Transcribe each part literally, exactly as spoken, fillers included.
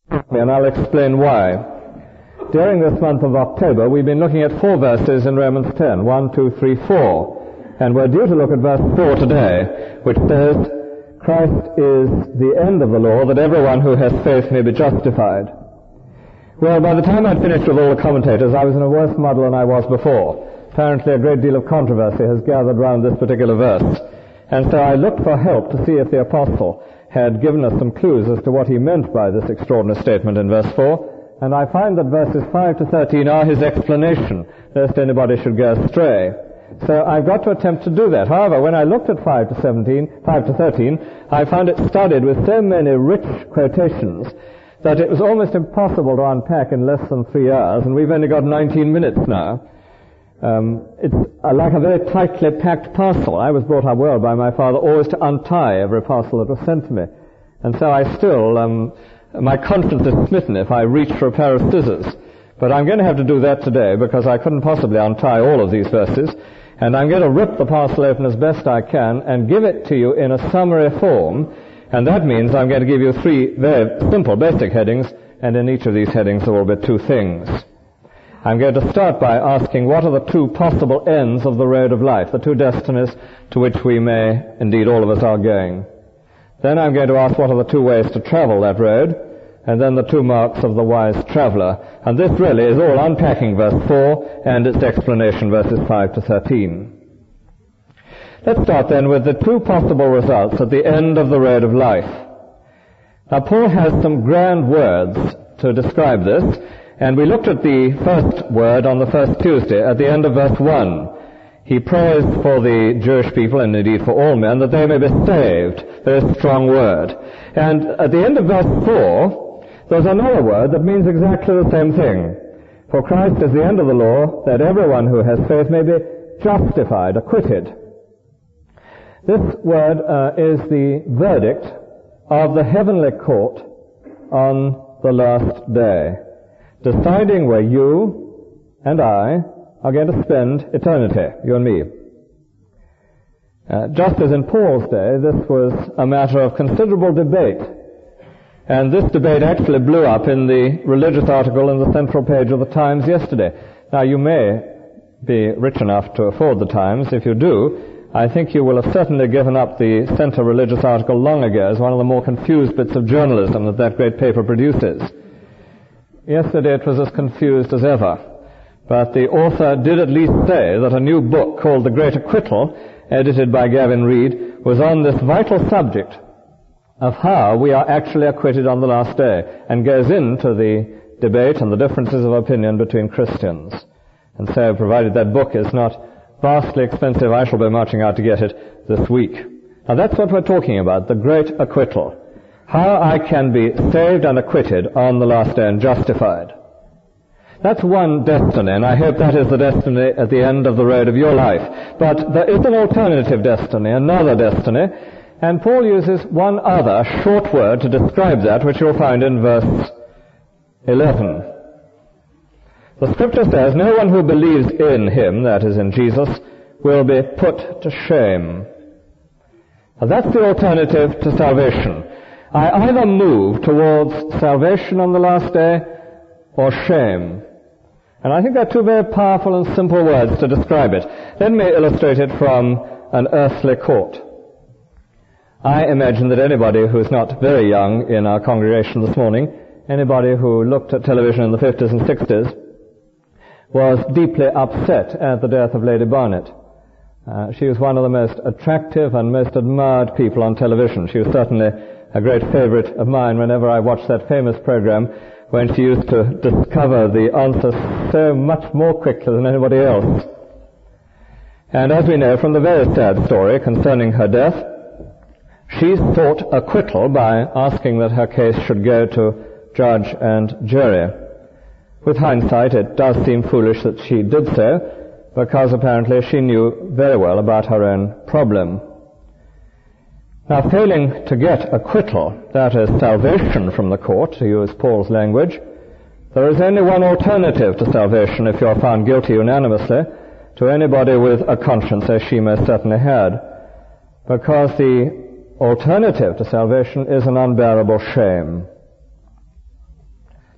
And I'll explain why. During this month of October, we've been looking at four verses in Romans ten, one, two, three, four. And we're due to look at verse four today, which says, Christ is the end of the law, that everyone who has faith may be justified. Well, by the time I'd finished with all the commentators, I was in a worse muddle than I was before. Apparently a great deal of controversy has gathered round this particular verse. And so I looked for help to see if the apostle had given us some clues as to what he meant by this extraordinary statement in verse four. And I find that verses five to thirteen are his explanation, lest anybody should go astray. So I've got to attempt to do that. However, when I looked at five to seventeen, five to thirteen, I found it studded with so many rich quotations that it was almost impossible to unpack in less than three hours, and we've only got nineteen minutes now. Um, it's uh, like a very tightly packed parcel. I was brought up well by my father always to untie every parcel that was sent to me. And so I still, um, my conscience is smitten if I reach for a pair of scissors. But I'm going to have to do that today because I couldn't possibly untie all of these verses. And I'm going to rip the parcel open as best I can and give it to you in a summary form. And that means I'm going to give you three very simple basic headings, and in each of these headings there will be two things. I'm going to start by asking what are the two possible ends of the road of life, the two destinies to which we may, indeed all of us are going. Then I'm going to ask what are the two ways to travel that road, and then the two marks of the wise traveller. And this really is all unpacking verse four and its explanation verses five to thirteen. Let's start then with the two possible results at the end of the road of life. Now Paul has some grand words to describe this, and we looked at the first word on the first Tuesday at the end of verse one. He prays for the Jewish people, and indeed for all men, that they may be saved. Very strong word. And at the end of verse four, there's another word that means exactly the same thing. For Christ is the end of the law, that everyone who has faith may be justified, acquitted. This word uh, is the verdict of the heavenly court on the last day, deciding where you and I are going to spend eternity, you and me. Uh, just as in Paul's day, this was a matter of considerable debate. And this debate actually blew up in the religious article in the central page of the Times yesterday. Now, you may be rich enough to afford the Times. If you do, I think you will have certainly given up the center religious article long ago as one of the more confused bits of journalism that that great paper produces. Yesterday it was as confused as ever. But the author did at least say that a new book called The Great Acquittal, edited by Gavin Reed, was on this vital subject of how we are actually acquitted on the last day, and goes into the debate and the differences of opinion between Christians. And so, provided that book is not vastly expensive, I shall be marching out to get it this week. Now that's what we're talking about, the great acquittal. How I can be saved and acquitted on the last day and justified. That's one destiny, and I hope that is the destiny at the end of the road of your life. But there is an alternative destiny, another destiny, and Paul uses one other short word to describe that, which you'll find in verse eleven. The scripture says, no one who believes in him, that is in Jesus, will be put to shame. Now that's the alternative to salvation. I either move towards salvation on the last day or shame. And I think they're two very powerful and simple words to describe it. Let me illustrate it from an earthly court. I imagine that anybody who's not very young in our congregation this morning, anybody who looked at television in the fifties and sixties, was deeply upset at the death of Lady Barnett. Uh, she was one of the most attractive and most admired people on television. She was certainly a great favorite of mine whenever I watched that famous program when she used to discover the answers so much more quickly than anybody else. And as we know from the very sad story concerning her death, she sought acquittal by asking that her case should go to judge and jury. With hindsight, it does seem foolish that she did so, because apparently she knew very well about her own problem. Now, failing to get acquittal, that is salvation from the court, to use Paul's language, there is only one alternative to salvation if you are found guilty unanimously, to anybody with a conscience, as she most certainly had, because the alternative to salvation is an unbearable shame.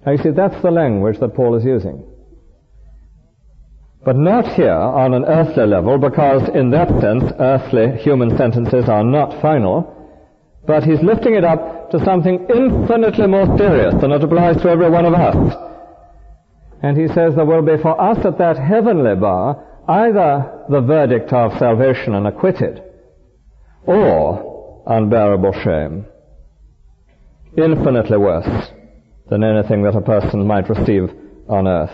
Now you see, that's the language that Paul is using. But not here on an earthly level, because in that sense, earthly human sentences are not final, but he's lifting it up to something infinitely more serious, and it applies to every one of us. And he says there will be for us at that heavenly bar either the verdict of salvation and acquitted, or unbearable shame. Infinitely worse than anything that a person might receive on earth.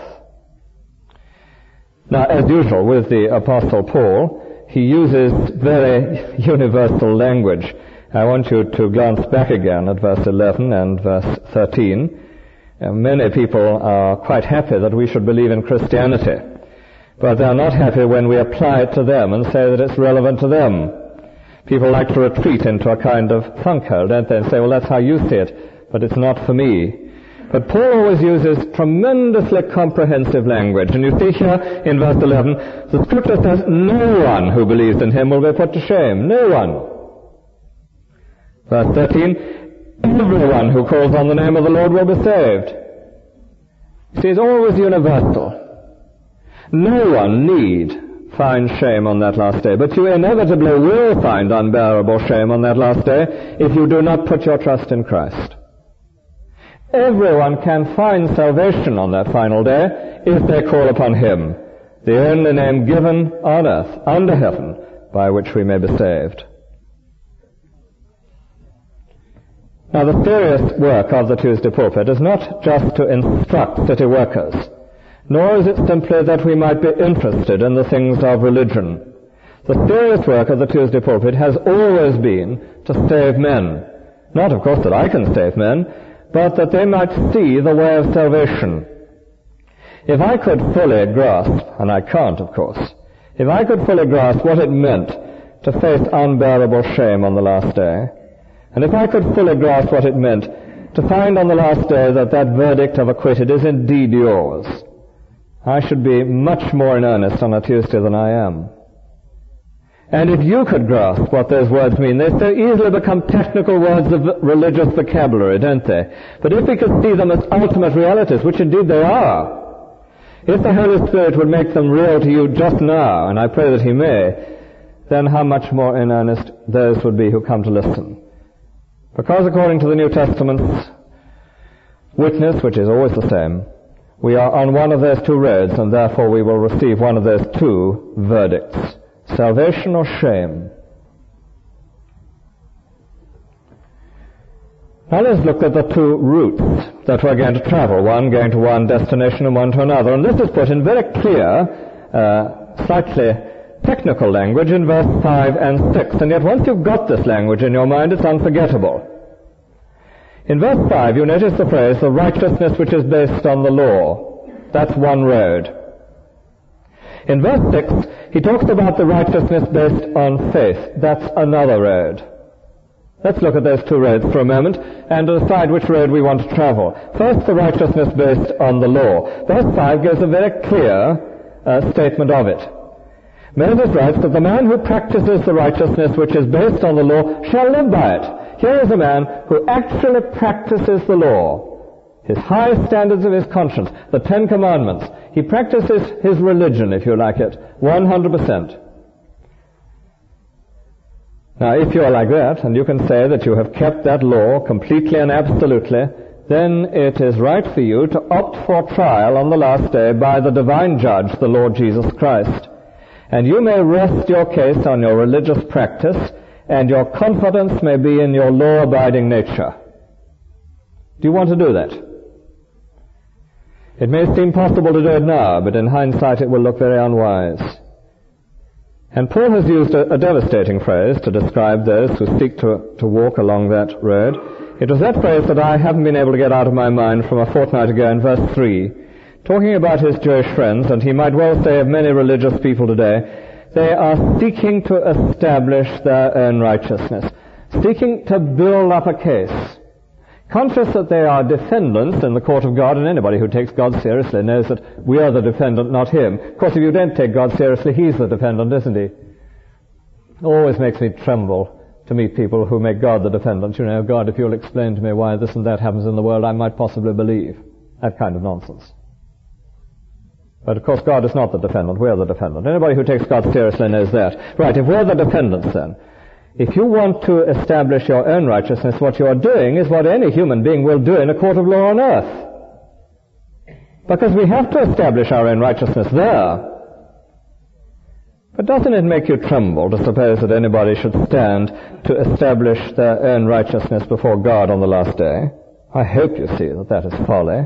Now, as usual with the Apostle Paul, he uses very universal language. I want you to glance back again at verse eleven and verse thirteen. Uh, many people are quite happy that we should believe in Christianity, but they are not happy when we apply it to them and say that it's relevant to them. People like to retreat into a kind of funkhole, don't they, and say, well, that's how you see it, but it's not for me. But Paul always uses tremendously comprehensive language. And you see here in verse eleven, the Scripture says, no one who believes in him will be put to shame. No one. Verse thirteen, everyone who calls on the name of the Lord will be saved. See, it's always universal. No one need find shame on that last day, but you inevitably will find unbearable shame on that last day if you do not put your trust in Christ. Everyone can find salvation on that final day if they call upon him, the only name given on earth, under heaven, by which we may be saved. Now, the serious work of the Tuesday pulpit is not just to instruct city workers, nor is it simply that we might be interested in the things of religion. The serious work of the Tuesday pulpit has always been to save men. Not, of course, that I can save men, but that they might see the way of salvation. If I could fully grasp, and I can't, of course, if I could fully grasp what it meant to face unbearable shame on the last day, and if I could fully grasp what it meant to find on the last day that that verdict of acquitted is indeed yours, I should be much more in earnest on a Tuesday than I am. And if you could grasp what those words mean, they so easily become technical words of religious vocabulary, don't they? But if we could see them as ultimate realities, which indeed they are, if the Holy Spirit would make them real to you just now, and I pray that he may, then how much more in earnest those would be who come to listen. Because according to the New Testament's witness, which is always the same, we are on one of those two roads, and therefore we will receive one of those two verdicts. Salvation or shame. Now let's look at the two routes that we're going to travel, one going to one destination and one to another. And this is put in very clear, uh, slightly technical language in verse five and six. And yet once you've got this language in your mind, it's unforgettable. In verse five, you notice the phrase, the righteousness which is based on the law. That's one road. In verse six, he talks about the righteousness based on faith. That's another road. Let's look at those two roads for a moment and decide which road we want to travel. First, the righteousness based on the law. Verse five gives a very clear uh, statement of it. Moses writes that the man who practices the righteousness which is based on the law shall live by it. Here is a man who actually practices the law. His high standards of his conscience, the Ten Commandments. He practices his religion, if you like it, one hundred percent. Now, if you are like that, and you can say that you have kept that law completely and absolutely, then it is right for you to opt for trial on the last day by the divine judge, the Lord Jesus Christ. And you may rest your case on your religious practice, and your confidence may be in your law-abiding nature. Do you want to do that? It may seem possible to do it now, but in hindsight it will look very unwise. And Paul has used a, a devastating phrase to describe those who seek to, to walk along that road. It was that phrase that I haven't been able to get out of my mind from a fortnight ago in verse three, talking about his Jewish friends, and he might well say of many religious people today, they are seeking to establish their own righteousness, seeking to build up a case. Conscious that they are defendants in the court of God, and anybody who takes God seriously knows that we are the defendant, not him. Of course, if you don't take God seriously, he's the defendant, isn't he? It always makes me tremble to meet people who make God the defendant. You know, God, if you'll explain to me why this and that happens in the world, I might possibly believe. That kind of nonsense. But of course God is not the defendant, we're the defendant. Anybody who takes God seriously knows that. Right, if we're the defendants then, if you want to establish your own righteousness, what you are doing is what any human being will do in a court of law on earth. Because we have to establish our own righteousness there. But doesn't it make you tremble to suppose that anybody should stand to establish their own righteousness before God on the last day? I hope you see that that is folly.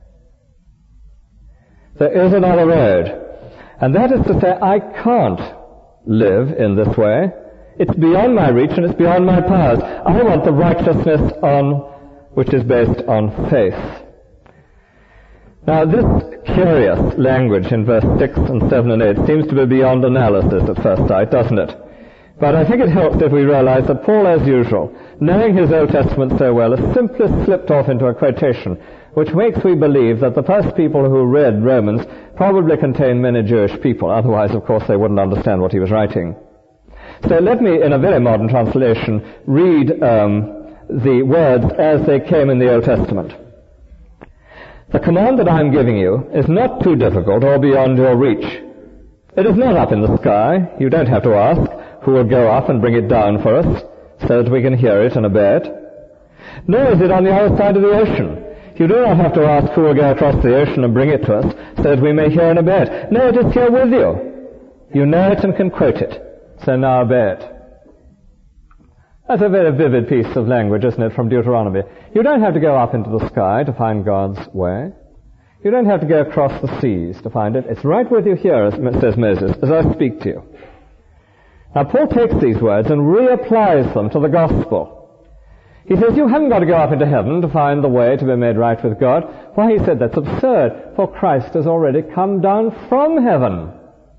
There is another road, and that is to say, I can't live in this way. It's beyond my reach and it's beyond my powers. I want the righteousness on which is based on faith. Now, this curious language in verse six and seven and eight seems to be beyond analysis at first sight, doesn't it? But I think it helps if we realize that Paul, as usual, knowing his Old Testament so well, has simply slipped off into a quotation, which makes we believe that the first people who read Romans probably contained many Jewish people. Otherwise, of course, they wouldn't understand what he was writing. So let me, in a very modern translation, read um, the words as they came in the Old Testament. The command that I'm giving you is not too difficult or beyond your reach. It is not up in the sky. You don't have to ask who will go up and bring it down for us so that we can hear it and obey it. Nor is it on the other side of the ocean. You do not have to ask who will go across the ocean and bring it to us so that we may hear and obey it. No, it is here with you. You know it and can quote it. So now obey it. That's a very vivid piece of language, isn't it, from Deuteronomy. You don't have to go up into the sky to find God's way. You don't have to go across the seas to find it. It's right with you here, as says Moses, as I speak to you. Now, Paul takes these words and reapplies them to the gospel. He says, you haven't got to go up into heaven to find the way to be made right with God. Why, he said, that's absurd, for Christ has already come down from heaven.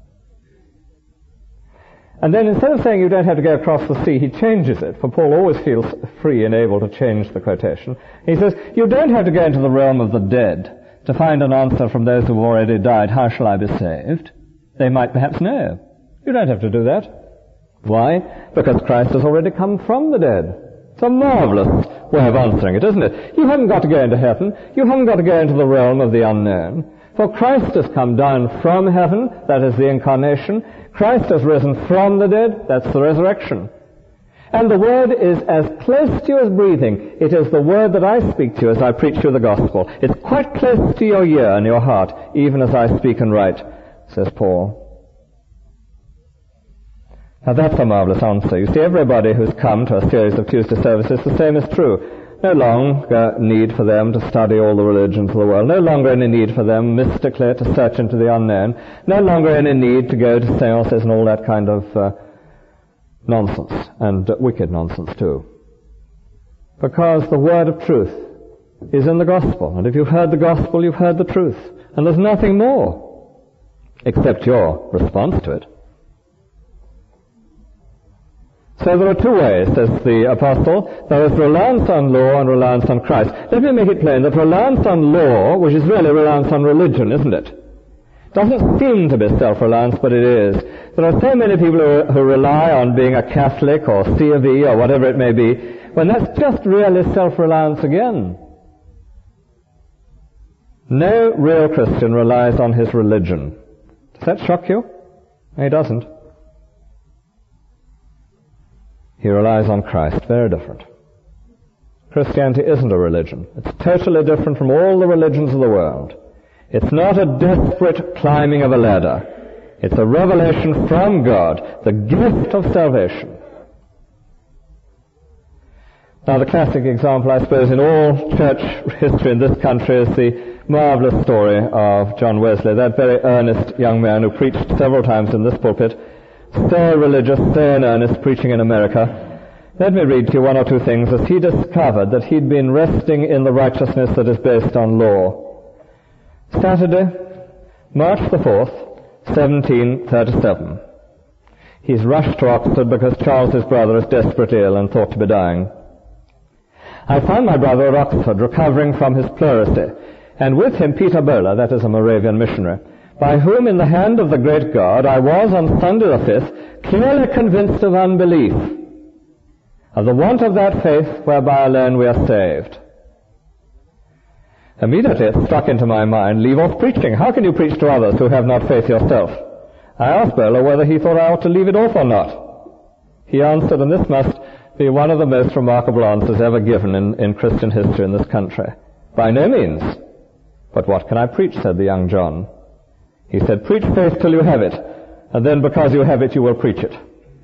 And then instead of saying you don't have to go across the sea, he changes it, for Paul always feels free and able to change the quotation. He says, you don't have to go into the realm of the dead to find an answer from those who have already died. How shall I be saved? They might perhaps know. You don't have to do that. Why? Because Christ has already come from the dead. It's a marvelous way of answering it, isn't it? You haven't got to go into heaven. You haven't got to go into the realm of the unknown. For Christ has come down from heaven, that is the incarnation. Christ has risen from the dead, that's the resurrection. And the word is as close to you as breathing. It is the word that I speak to you as I preach you the gospel. It's quite close to your ear and your heart, even as I speak and write, says Paul. Now that's a marvelous answer. You see, everybody who's come to a series of Tuesday services, the same is true. No longer need for them to study all the religions of the world. No longer any need for them mystically to search into the unknown. No longer any need to go to seances and all that kind of uh, nonsense, and uh, wicked nonsense too. Because the word of truth is in the gospel. And if you've heard the gospel, you've heard the truth. And there's nothing more except your response to it. So there are two ways, says the apostle. There is reliance on law and reliance on Christ. Let me make it plain that reliance on law, which is really reliance on religion, isn't it? Doesn't seem to be self-reliance, but it is. There are so many people who, who rely on being a Catholic or C of E or whatever it may be, when that's just really self-reliance again. No real Christian relies on his religion. Does that shock you? No, he doesn't. He relies on Christ. Very different. Christianity isn't a religion. It's totally different from all the religions of the world. It's not a desperate climbing of a ladder. It's a revelation from God, the gift of salvation. Now, the classic example, I suppose, in all church history in this country is the marvelous story of John Wesley, that very earnest young man who preached several times in this pulpit, so religious, so in earnest, preaching in America. Let me read to you one or two things as he discovered that he'd been resting in the righteousness that is based on law. Saturday, March the fourth, seventeen thirty-seven. He's rushed to Oxford because Charles, his brother, is desperately ill and thought to be dying. I found my brother at Oxford recovering from his pleurisy, and with him Peter Böhler, that is a Moravian missionary, by whom in the hand of the great God I was on Sunday the fifth clearly convinced of unbelief, of the want of that faith whereby alone we are saved. Immediately it struck into my mind, leave off preaching. How can you preach to others who have not faith yourself? I asked Böhler whether he thought I ought to leave it off or not. He answered, and this must be one of the most remarkable answers ever given in, in Christian history in this country. By no means. But what can I preach, said the young John. He said, preach faith till you have it, and then because you have it, you will preach it.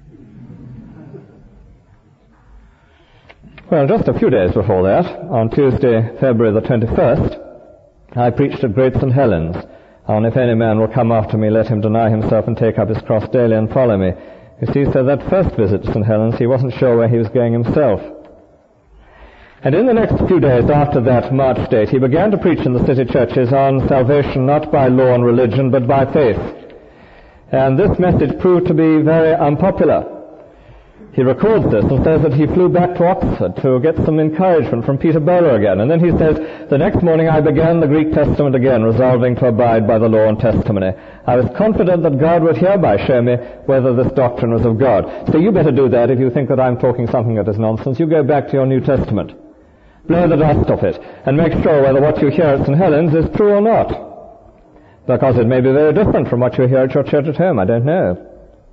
Well, just a few days before that, on Tuesday, February the twenty-first, I preached at Great Saint Helens on if any man will come after me, let him deny himself and take up his cross daily and follow me. You see, so that first visit to Saint Helens, he wasn't sure where he was going himself. And in the next few days after that March date, he began to preach in the city churches on salvation not by law and religion, but by faith. And this message proved to be very unpopular. He records this and says that he flew back to Oxford to get some encouragement from Peter Böhler again. And then he says, the next morning I began the Greek Testament again, resolving to abide by the law and testimony. I was confident that God would hereby show me whether this doctrine was of God. So you better do that if you think that I'm talking something that is nonsense. You go back to your New Testament. Blow the dust off it, and make sure whether what you hear at Saint Helens is true or not. Because it may be very different from what you hear at your church at home, I don't know.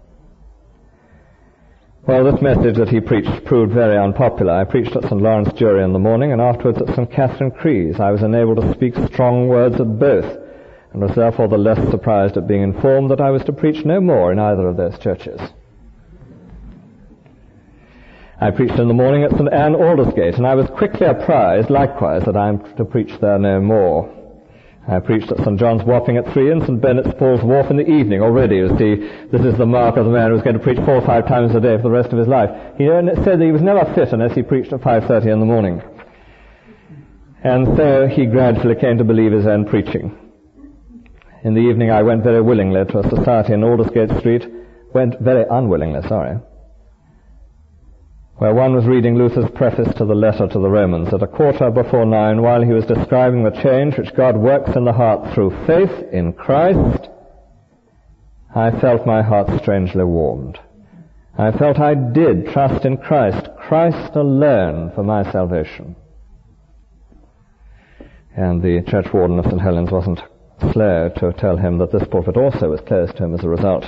Well, this message that he preached proved very unpopular. I preached at Saint Lawrence Jury in the morning, and afterwards at Saint Catherine Crees. I was enabled to speak strong words at both, and was therefore the less surprised at being informed that I was to preach no more in either of those churches. I preached in the morning at Saint Anne Aldersgate, and I was quickly apprised, likewise, that I am to preach there no more. I preached at Saint John's Wapping at three and Saint Benet's Paul's Wharf in the evening. Already, you see, this is the mark of the man who's going to preach four or five times a day for the rest of his life. He said that he was never fit unless he preached at five thirty in the morning. And so he gradually came to believe his own preaching. In the evening I went very willingly to a society in Aldersgate Street, went very unwillingly, sorry, where one was reading Luther's preface to the letter to the Romans at a quarter before nine, while he was describing the change which God works in the heart through faith in Christ. I felt my heart strangely warmed. I felt I did trust in Christ, Christ alone for my salvation. And the church warden of Saint Helens wasn't slow to tell him that this pulpit also was closed to him as a result.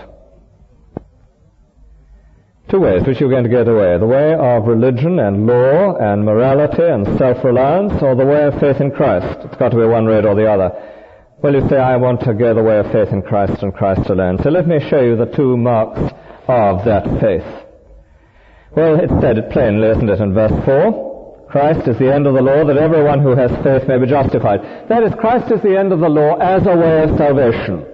Two ways which you're going to get away. The way of religion and law and morality and self-reliance, or the way of faith in Christ. It's got to be one road or the other. Well, you say, I want to go the way of faith in Christ and Christ alone. So let me show you the two marks of that faith. Well, it's said it plainly, isn't it, in verse four? Christ is the end of the law, that everyone who has faith may be justified. That is, Christ is the end of the law as a way of salvation.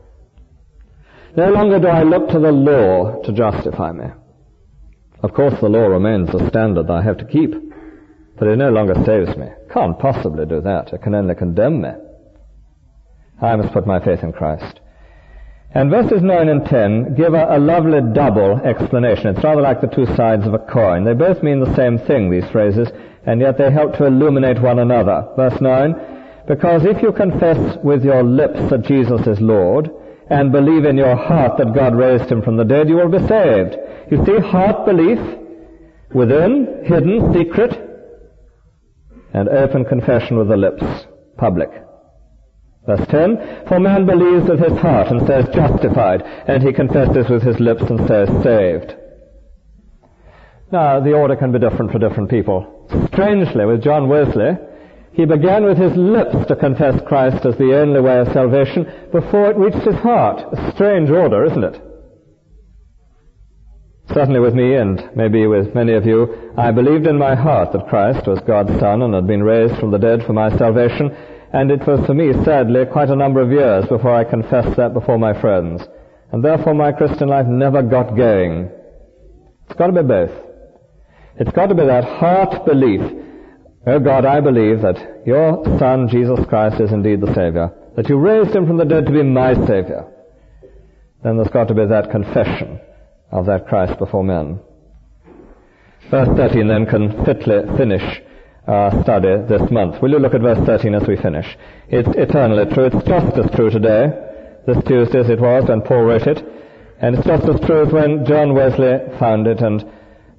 No longer do I look to the law to justify me. Of course, the law remains the standard that I have to keep, but it no longer saves me. Can't possibly do that. It can only condemn me. I must put my faith in Christ. And verses nine and ten give a, a lovely double explanation. It's rather like the two sides of a coin. They both mean the same thing, these phrases, and yet they help to illuminate one another. Verse nine, because if you confess with your lips that Jesus is Lord, and believe in your heart that God raised him from the dead, you will be saved. You see, heart belief, within, hidden, secret, and open confession with the lips, public. Verse ten, for man believes with his heart and says justified, and he confesses with his lips and says saved. Now, the order can be different for different people. Strangely, with John Wesley, he began with his lips to confess Christ as the only way of salvation before it reached his heart. A strange order, isn't it? Certainly with me, and maybe with many of you, I believed in my heart that Christ was God's Son and had been raised from the dead for my salvation, and it was for me, sadly, quite a number of years before I confessed that before my friends. And therefore my Christian life never got going. It's got to be both. It's got to be that heart belief. Oh God, I believe that your Son, Jesus Christ, is indeed the Savior, that you raised him from the dead to be my Savior. Then there's got to be that confession of that Christ before men. Verse thirteen then can fitly finish our study this month. Will you look at verse thirteen as we finish? It's eternally true. It's just as true today, this Tuesday as it was when Paul wrote it, and it's just as true as when John Wesley found it, and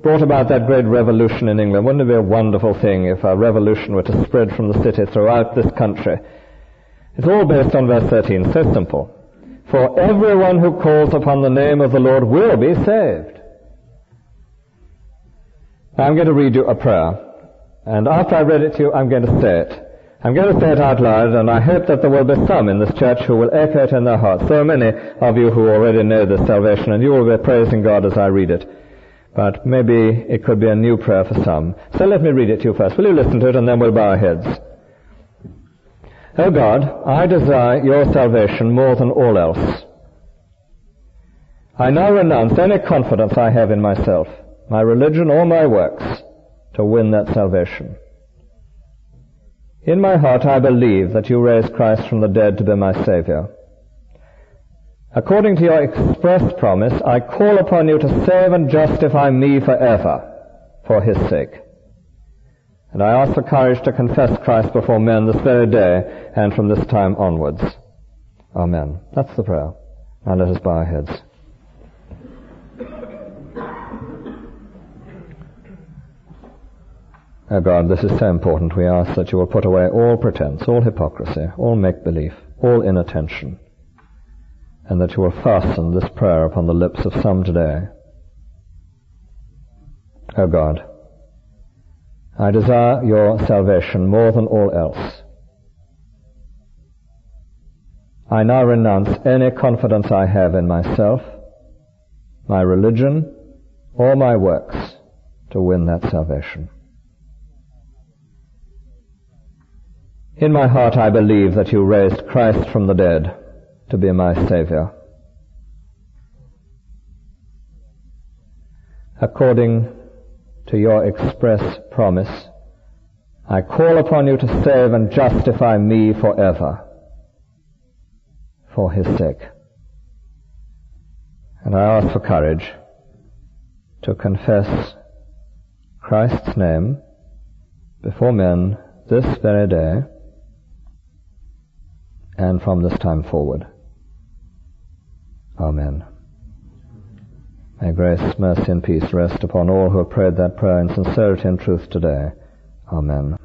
brought about that great revolution in England. Wouldn't it be a wonderful thing if a revolution were to spread from the city throughout this country? It's all based on verse thirteen. So simple. For everyone who calls upon the name of the Lord will be saved. Now I'm going to read you a prayer. And after I read it to you, I'm going to say it. I'm going to say it out loud, and I hope that there will be some in this church who will echo it in their hearts. There are many of you who already know this salvation, and you will be praising God as I read it. But maybe it could be a new prayer for some. So let me read it to you first. Will you listen to it, and then we'll bow our heads. O God, I desire your salvation more than all else. I now renounce any confidence I have in myself, my religion or my works, to win that salvation. In my heart I believe that you raised Christ from the dead to be my Savior. According to your express promise, I call upon you to save and justify me forever for his sake. And I ask for courage to confess Christ before men this very day and from this time onwards. Amen. That's the prayer. Now let us bow our heads. Oh God, this is so important. We ask that you will put away all pretense, all hypocrisy, all make-believe, all inattention, and that you will fasten this prayer upon the lips of some today. O God, I desire your salvation more than all else. I now renounce any confidence I have in myself, my religion, or my works to win that salvation. In my heart I believe that you raised Christ from the dead to be my Savior. According to your express promise, I call upon you to save and justify me forever for his sake. And I ask for courage to confess Christ's name before men this very day and from this time forward. Amen. May grace, mercy, and peace rest upon all who have prayed that prayer in sincerity and truth today. Amen.